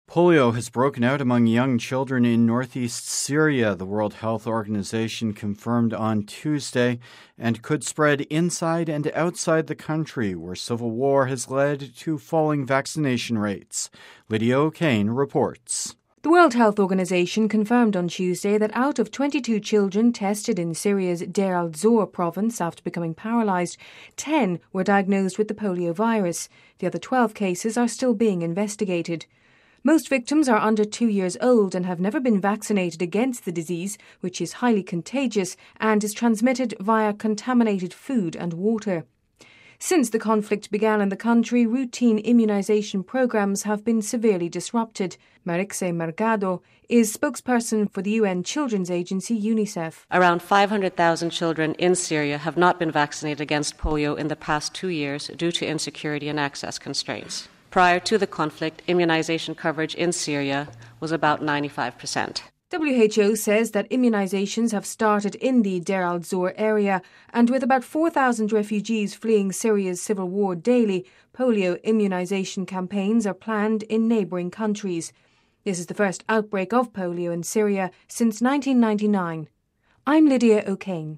Polio has broken out among young children in northeast Syria, the World Health Organization confirmed on Tuesday, and could spread inside and outside the country, where civil war has led to falling vaccination rates. Lydia O'Kane reports. The World Health Organization confirmed on Tuesday that out of 22 children tested in Syria's Deir al-Zor province after becoming paralyzed, 10 were diagnosed with the polio virus. The other 12 cases are still being investigated. Most victims are under 2 years old and have never been vaccinated against the disease, which is highly contagious and is transmitted via contaminated food and water. Since the conflict began in the country, routine immunization programs have been severely disrupted. Marixe Mercado is spokesperson for the UN Children's Agency, UNICEF. Around 500,000 children in Syria have not been vaccinated against polio in the past 2 years due to insecurity and access constraints. Prior to the conflict, immunization coverage in Syria was about 95%. WHO says that immunizations have started in the Deir al-Zor area, and with about 4,000 refugees fleeing Syria's civil war daily, polio immunization campaigns are planned in neighbouring countries. This is the first outbreak of polio in Syria since 1999. I'm Lydia O'Kane.